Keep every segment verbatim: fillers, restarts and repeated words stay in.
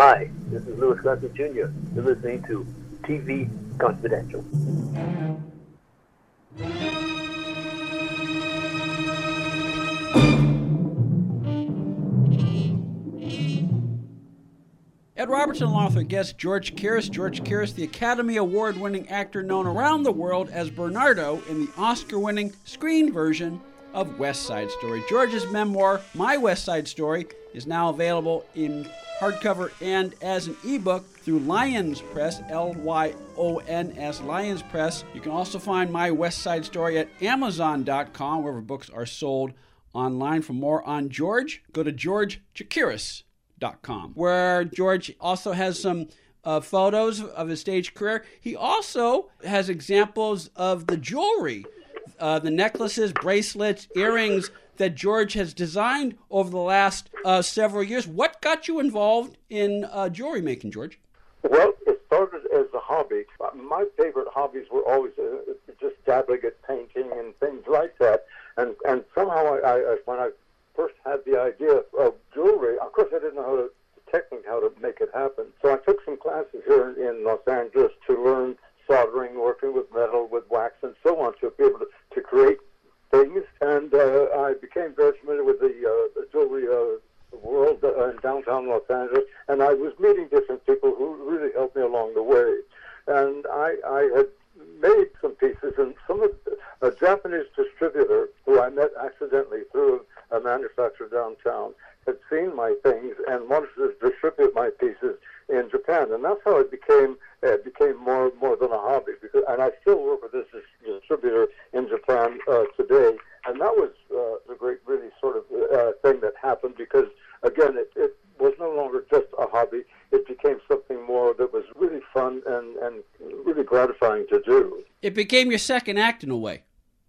Hi, this is Louis Gossett Junior You're listening to T V Confidential. Ed Robertson, along with our guest George Chakiris. George Chakiris, the Academy Award-winning actor known around the world as Bernardo in the Oscar-winning screen version of West Side Story. George's memoir, My West Side Story, is now available in hardcover and as an ebook through Lyons Press, L Y O N S, Lyons Press. You can also find My West Side Story at Amazon dot com, wherever books are sold online. For more on George, go to George Chakiris dot com, where George also has some uh, photos of his stage career. He also has examples of the jewelry, uh, the necklaces, bracelets, earrings that George has designed over the last uh, several years. What got you involved in uh, jewelry making, George? Well, it started as a hobby. My favorite hobbies were always uh, just dabbling at painting and things like that. And and somehow, I, I when I first had the idea of jewelry, of course I didn't know how to, technically how to make it happen. So I took some classes here in Los Angeles to learn soldering, working with metal, with wax, and so on, to be able to, to create things. And uh, I became very familiar with the, uh, the jewelry uh, world uh, in downtown Los Angeles, and I was meeting different people who really helped me along the way. And I, I had made some pieces, and some of the, a Japanese distributor who I met accidentally through a manufacturer downtown had seen my things and wanted to distribute my pieces in Japan, and that's how it became it became more more than a hobby. Because, and I still work with this distributor in Japan uh, today, and that was uh, a great, really sort of uh, thing that happened because, again, it, it was no longer just a hobby. It became something more that was really fun and, and really gratifying to do. It became your second act in a way.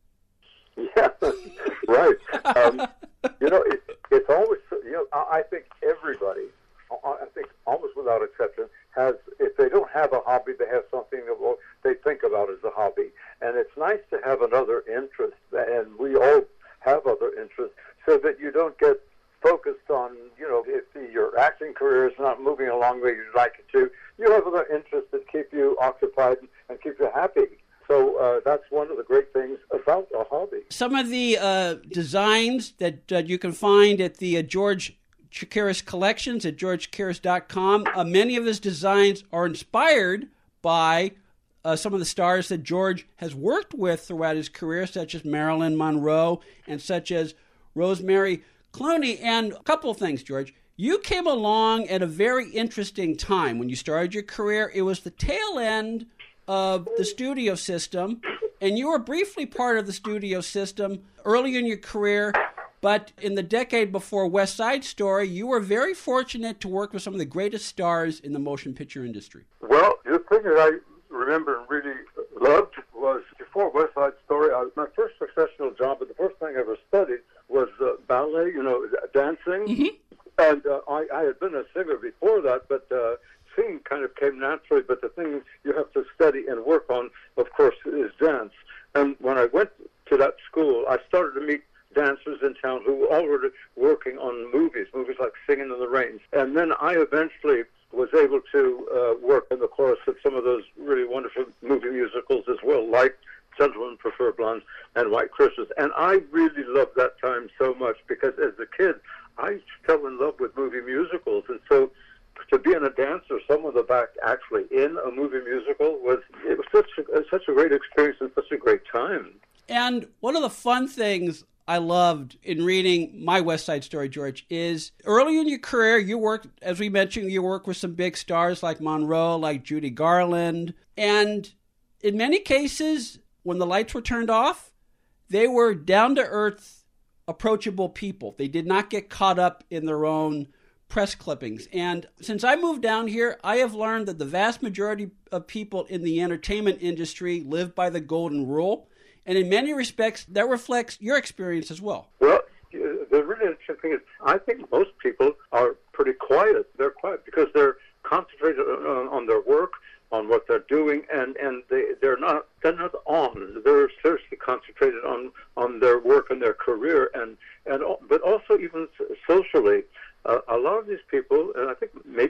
Yeah, right. Um, you know, it, it's always, you know, I think everybody, I think almost without exception, has, if they don't have a hobby, they have something that they think about as a hobby. And it's nice to have another interest, and we all have other interests, so that you don't get focused on, you know, if your acting career is not moving along the way you'd like it to, you have other interests that keep you occupied and keep you happy. So uh, that's one of the great things about a hobby. Some of the uh, designs that uh, you can find at the uh, George Chakiris collections at George Chakiris dot com, uh, many of his designs are inspired by uh, some of the stars that George has worked with throughout his career, such as Marilyn Monroe and such as Rosemary Clooney. And a couple of things, George. You came along at a very interesting time when you started your career. It was the tail end of the studio system, and you were briefly part of the studio system early in your career, but in the decade before West Side Story, you were very fortunate to work with some of the greatest stars in the motion picture industry. Well, the thing that I remember and really loved was before West Side Story, I, my first professional job, but the first thing I ever studied was uh, ballet, you know, dancing. Mm-hmm. And uh, I, I had been a singer before that, but uh, singing kind of came naturally. But the thing you have to study and work on, of course, is dance. And when I went to that school, I started to meet dancers in town who were already working on movies, movies like Singing in the Rain. And then I eventually was able to uh, work in the chorus of some of those really wonderful movie musicals as well, like Gentlemen Prefer Blondes and White Christmas. And I really loved that time so much because as a kid, I fell in love with movie musicals. And so to be in a dance or someone the back actually in a movie musical was it was such a, such a great experience and such a great time. And one of the fun things I loved in reading My West Side Story, George, is early in your career, you worked, as we mentioned, you worked with some big stars like Monroe, like Judy Garland. And in many cases, when the lights were turned off, they were down-to-earth, approachable people. They did not get caught up in their own press clippings. And since I moved down here, I have learned that the vast majority of people in the entertainment industry live by the golden rule. And in many respects, that reflects your experience as well. Well, the really interesting thing is I think most people are pretty quiet. They're quiet because they're concentrated on, on their work, on what they're doing, and, and they, they're not they're not on. They're seriously concentrated on, on their work and their career, and, and but also even socially. Uh, a lot of these people, and I think maybe even most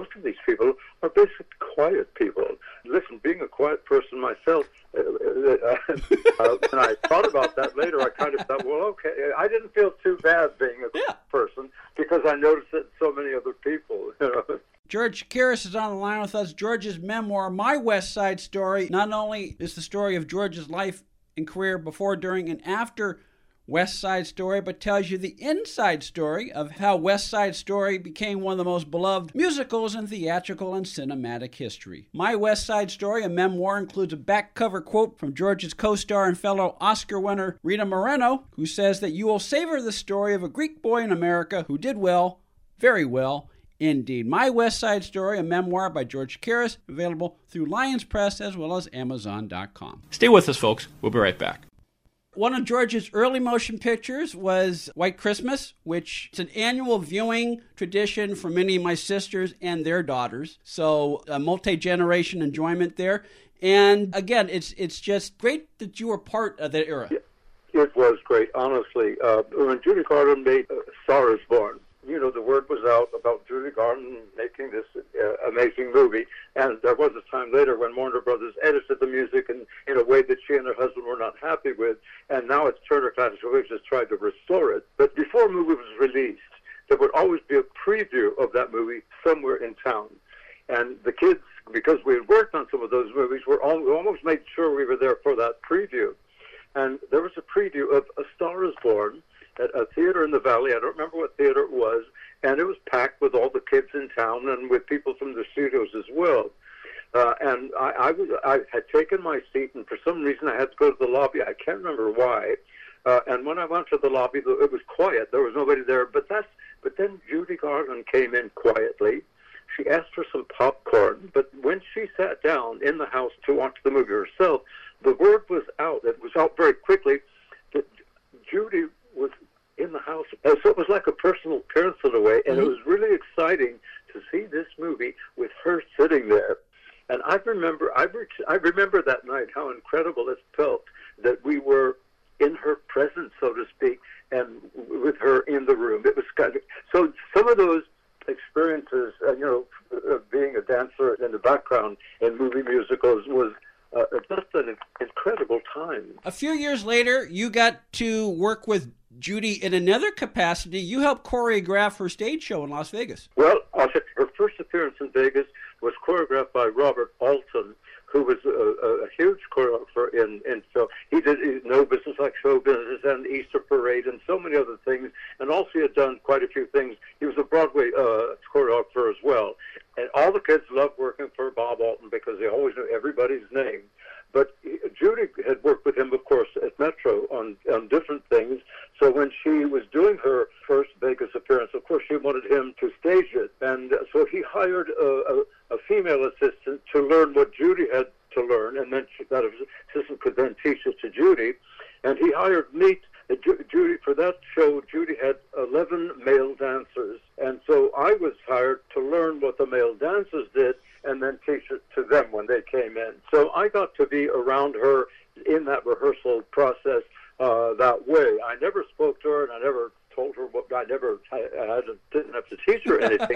most of these people are basically quiet people. Listen, being a quiet person myself, uh, uh, uh, when I thought about that later, I kind of thought, well, okay, I didn't feel too bad being a quiet Yeah. person because I noticed it in so many other people. You know? George Chakiris is on the line with us. George's memoir, My West Side Story, not only is the story of George's life and career before, during, and after West Side Story, but tells you the inside story of how West Side Story became one of the most beloved musicals in theatrical and cinematic history. My West Side Story, a memoir, includes a back cover quote from George's co-star and fellow Oscar winner Rita Moreno, who says that you will savor the story of a Greek boy in America who did well, very well, indeed. My West Side Story, a memoir by George Chakiris, available through Lions Press as well as Amazon dot com. Stay with us, folks. We'll be right back. One of George's early motion pictures was White Christmas, which is an annual viewing tradition for many of my sisters and their daughters. So a multi-generation enjoyment there. And again, it's it's just great that you were part of that era. It was great, honestly. Uh, when Judy Garland made uh, Star is Born, you know, the word was out about Judy Garland making this uh, amazing movie. And there was a time later when Warner Brothers edited the music in, in a way that she and her husband were not happy with. And now it's Turner Classic Movies has tried to restore it. But before the movie was released, there would always be a preview of that movie somewhere in town. And the kids, because we had worked on some of those movies, were all, we almost made sure we were there for that preview. And there was a preview of A Star is Born at a theater in the Valley. I don't remember what theater it was. And it was packed with all the kids in town and with people from the studios as well. Uh, and I, I, was, I had taken my seat, and for some reason I had to go to the lobby. I can't remember why. Uh, and when I went to the lobby, it was quiet. There was nobody there. But that's. But then Judy Garland came in quietly. She asked for some popcorn. But when she sat down in the house to watch the movie herself, the word was out. It was out very quickly that Judy was in the house. And so it was like a personal appearance in a way, and mm-hmm. it was really exciting to see this movie with her sitting there. And I remember, I, re- I remember that night how incredible it felt that we were in her presence, so to speak, and with her in the room. It was kind of, so some of those experiences, uh, you know, uh, being a dancer in the background in movie musicals was uh, just an incredible time. A few years later, you got to work with Judy in another capacity. You helped choreograph her stage show in Las Vegas. Well, I'll say her first appearance in Vegas was choreographed by Robert Alton, who was a, a, a huge choreographer in, in film. He did No Business Like Show Business and Easter Parade and so many other things, and also he had done quite a few things. He was a Broadway uh, choreographer as well. And all the kids loved working for Bob Alton because they always knew everybody's name. But Judy had worked with him, of course, at Metro on, on different things. So when she was doing her first Vegas appearance, of course, she wanted him to stage it. And so he hired a, a, a female assistant to learn what Judy had to learn, and then she, that assistant could then teach it to Judy. And he hired me, uh, Ju- Judy, for that show. Judy had eleven male dancers. And so I was hired to learn what the male dancers did and then teach it to them when they came in. So I got to be around her in that rehearsal process uh, that way. I never spoke to her, and I never told her what I never, I, I didn't have to teach her anything.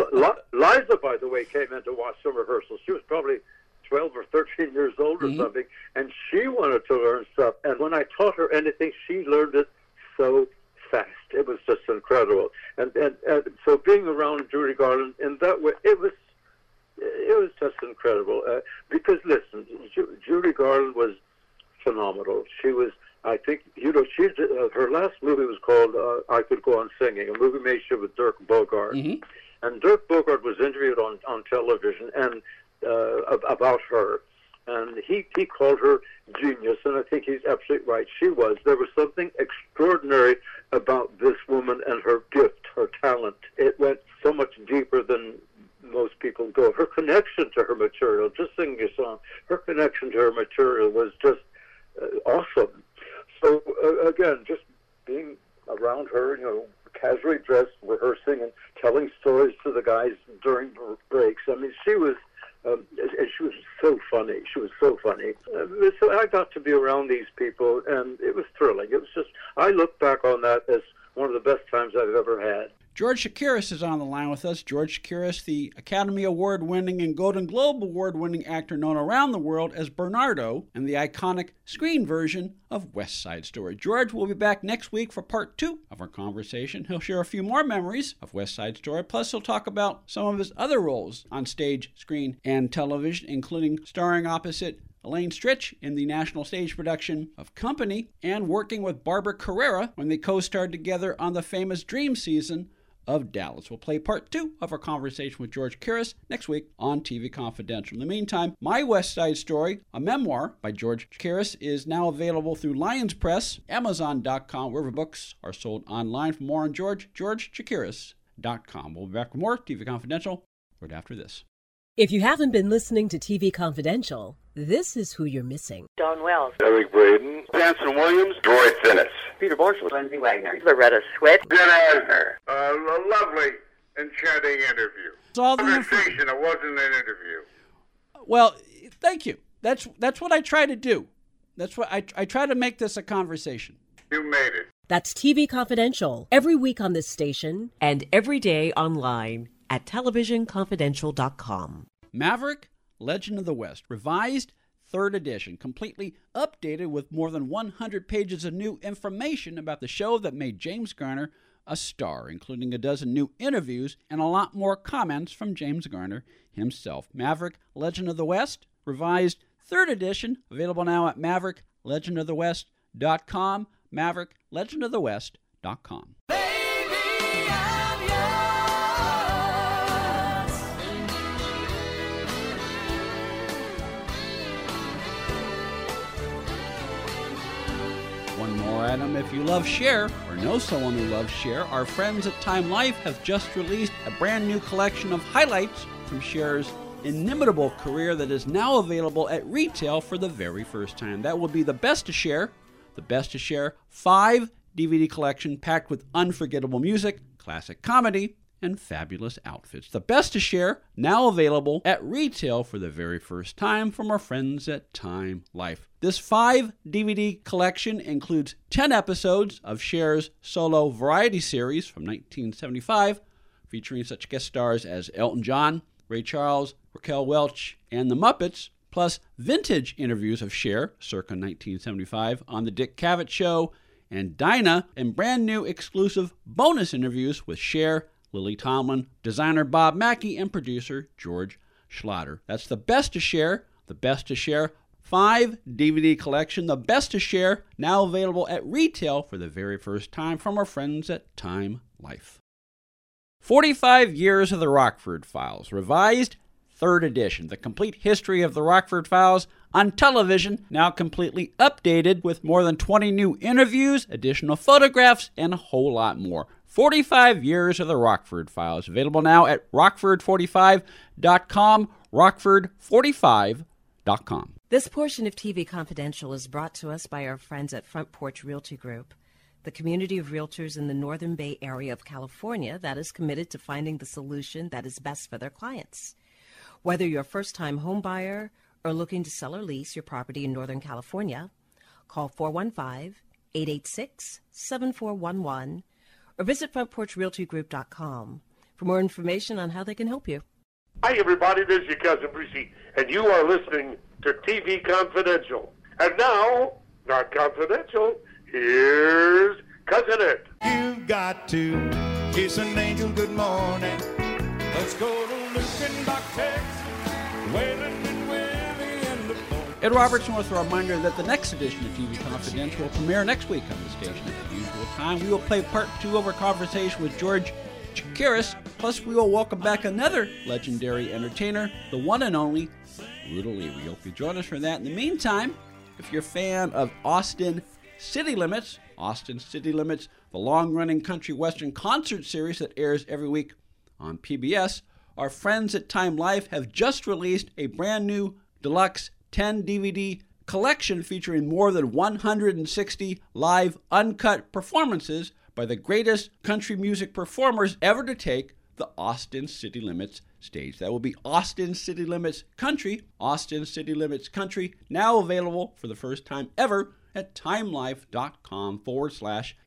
Liza, by the way, came in to watch some rehearsals. She was probably twelve or thirteen years old or mm-hmm. something, and she wanted to learn stuff. And when I taught her anything, she learned it so fast. It was just incredible. And, and, and so being around Judy Garland in that way, it was It was just incredible. Uh, because, listen, Ju- Judy Garland was phenomenal. She was, I think, you know, she uh, her last movie was called uh, I Could Go On Singing, a movie made with Dirk Bogarde. Mm-hmm. And Dirk Bogarde was interviewed on, on television and uh, about her. And he, he called her genius, and I think he's absolutely right. She was. There was something extraordinary about this woman and her gift, her talent. It went so much deeper than most people go. Her connection to her material, just singing a song, her connection to her material was just uh, awesome. So, uh, again, just being around her, you know, casually dressed, rehearsing and telling stories to the guys during breaks. I mean, she was, um, and she was so funny. She was so funny. Uh, so I got to be around these people, and it was thrilling. It was just, I look back on that as one of the best times I've ever had. George Chakiris is on the line with us. George Chakiris, the Academy Award-winning and Golden Globe Award-winning actor known around the world as Bernardo in the iconic screen version of West Side Story. George will be back next week for part two of our conversation. He'll share a few more memories of West Side Story, plus he'll talk about some of his other roles on stage, screen, and television, including starring opposite Elaine Stritch in the national stage production of Company and working with Barbara Carrera when they co-starred together on the famous Dream season of Dallas. We'll play part two of our conversation with George Chakiris next week on T V Confidential. In the meantime, My West Side Story, a memoir by George Chakiris, is now available through Lions Press, Amazon dot com, wherever books are sold online. For more on George, george chakiris dot com. We'll be back with more T V Confidential right after this. If you haven't been listening to T V Confidential, this is who you're missing. Don Wells, Eric Braden, Anson Williams, Roy Finnis. Peter Marshall, Lindsay Wagner, Loretta Swit, Ben Asner. Uh, a lovely, enchanting interview. It's all the info- Conversation, it wasn't an interview. Well, thank you. That's that's what I try to do. That's what I I try to make this a conversation. You made it. That's T V Confidential, every week on this station and every day online at television confidential dot com. Maverick, Legend of the West, revised third edition, completely updated with more than one hundred pages of new information about the show that made James Garner a star, including a dozen new interviews and a lot more comments from James Garner himself. Maverick, Legend of the West, revised third edition, available now at maverick legend of the west dot com, maverick legend of the west dot com. One more item. If you love Cher or know someone who loves Cher, our friends at Time Life have just released a brand new collection of highlights from Cher's inimitable career that is now available at retail for the very first time. That will be the Best of Cher, the Best of Cher five D V D collection packed with unforgettable music, classic comedy, and fabulous outfits. The Best of Cher, now available at retail for the very first time from our friends at Time Life. This five D V D collection includes ten episodes of Cher's solo variety series from nineteen seventy-five, featuring such guest stars as Elton John, Ray Charles, Raquel Welch, and the Muppets, plus vintage interviews of Cher, circa nineteen seventy-five, on The Dick Cavett Show, and Dinah, and brand new exclusive bonus interviews with Cher, Lily Tomlin, designer Bob Mackie, and producer George Schlatter. That's the Best of Cher, the Best of Cher five D V D collection, the Best of Cher, now available at retail for the very first time from our friends at Time Life. forty-five Years of the Rockford Files, revised third edition. The complete history of the Rockford Files on television, now completely updated with more than twenty new interviews, additional photographs, and a whole lot more. forty-five Years of the Rockford Files, available now at rockford forty-five dot com, rockford forty-five dot com. This portion of T V Confidential is brought to us by our friends at Front Porch Realty Group, the community of realtors in the Northern Bay Area of California that is committed to finding the solution that is best for their clients. Whether you're a first-time home buyer or looking to sell or lease your property in Northern California, call four one five, eight eight six, seven four one one or visit front porch realty group dot com for more information on how they can help you. Hi, everybody. This is your cousin Brucey, and you are listening to T V Confidential. And now, not confidential, here's Cousin Ed. You've got to kiss an angel good morning. Let's go to Lukenbach, Texas, where Lyndon Willie and the boat. Ed Robertson with a reminder that the next edition of T V Confidential will premiere next week on the station at the usual time. We will play part two of our conversation with George Chakiris, plus we will welcome back another legendary entertainer, the one and only Ruta Lee. We hope you join us for that. In the meantime, if you're a fan of Austin City Limits, Austin City Limits, the long-running country western concert series that airs every week on P B S, our friends at Time Life have just released a brand new deluxe ten D V D collection featuring more than one hundred sixty live uncut performances by the greatest country music performers ever to take the Austin City Limits stage. That will be Austin City Limits Country, Austin City Limits Country, now available for the first time ever at timelife.com forward slash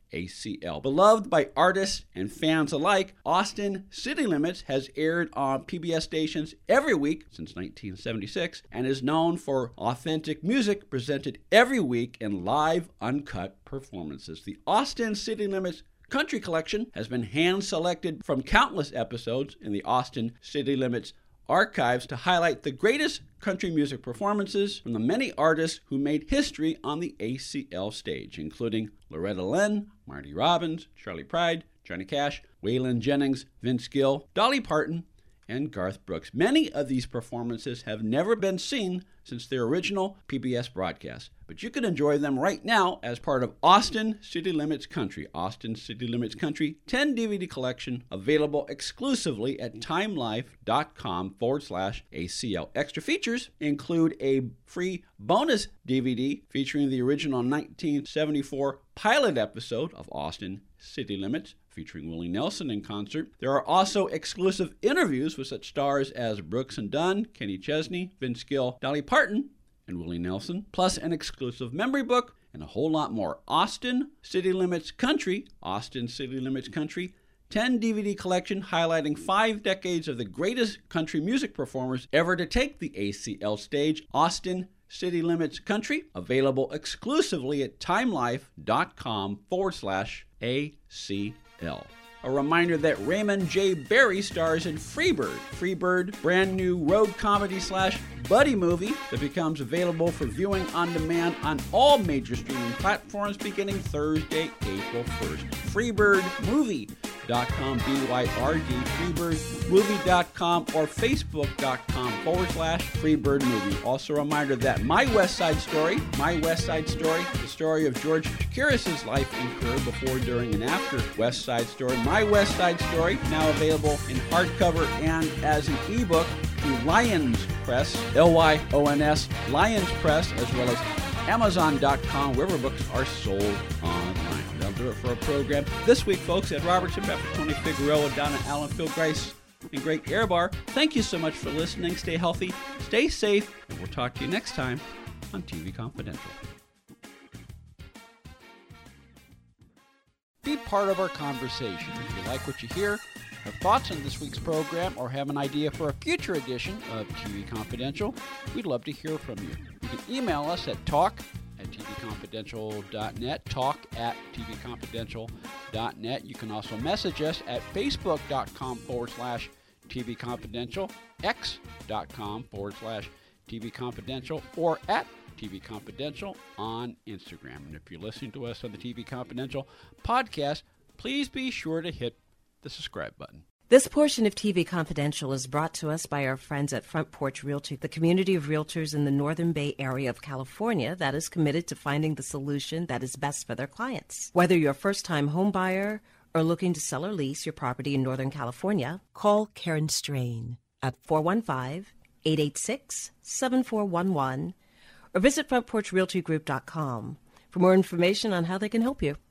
A C L. Beloved by artists and fans alike, Austin City Limits has aired on P B S stations every week since nineteen seventy-six and is known for authentic music presented every week in live, uncut performances. The Austin City Limits Country Collection has been hand-selected from countless episodes in the Austin City Limits archives to highlight the greatest country music performances from the many artists who made history on the A C L stage, including Loretta Lynn, Marty Robbins, Charlie Pride, Johnny Cash, Waylon Jennings, Vince Gill, Dolly Parton, and Garth Brooks. Many of these performances have never been seen since their original P B S broadcast, but you can enjoy them right now as part of Austin City Limits Country. Austin City Limits Country ten D V D collection available exclusively at timelife.com forward slash ACL. Extra features include a free bonus D V D featuring the original nineteen seventy-four pilot episode of Austin City Limits, featuring Willie Nelson in concert. There are also exclusive interviews with such stars as Brooks and Dunn, Kenny Chesney, Vince Gill, Dolly Parton, and Willie Nelson, plus an exclusive memory book and a whole lot more. Austin City Limits Country, Austin City Limits Country, ten D V D collection highlighting five decades of the greatest country music performers ever to take the A C L stage. Austin City Limits Country, available exclusively at timelife.com forward slash ACL. A reminder that Raymond J. Barry stars in Freebird. Freebird, brand new road comedy slash buddy movie that becomes available for viewing on demand on all major streaming platforms beginning Thursday, April first. Freebird Movie. Com, B Y R D, freebird movie dot com or facebook.com forward slash freebird movie. Also a reminder that My West Side Story, My West Side Story, the story of George Chakiris' life in career before, during, and after West Side Story. My West Side Story, now available in hardcover and as an ebook through Lions Press, L Y O N S, Lions Press, as well as amazon dot com, wherever books are sold online. That'll do it for our program this week, folks. Ed Robertson, back for Tony Figueroa, down at Alan Phil Grice and Great Air Bar. Thank you so much for listening. Stay healthy, stay safe, and we'll talk to you next time on T V Confidential. Be part of our conversation. If you like what you hear, have thoughts on this week's program, or have an idea for a future edition of T V Confidential, we'd love to hear from you. You can email us at talk at t v confidential dot net, talk at t v confidential dot net. You can also message us at facebook.com forward slash tvconfidential, x.com forward slash tvconfidential, or at T V Confidential on Instagram. And if you're listening to us on the T V Confidential podcast, please be sure to hit the subscribe button. This portion of T V Confidential is brought to us by our friends at Front Porch Realty, the community of realtors in the Northern Bay area of California that is committed to finding the solution that is best for their clients. Whether you're a first-time home buyer or looking to sell or lease your property in Northern California, Call Karen Strain at four one five, eight eight six, seven four one one or visit front porch realty group dot com for more information on how they can help you.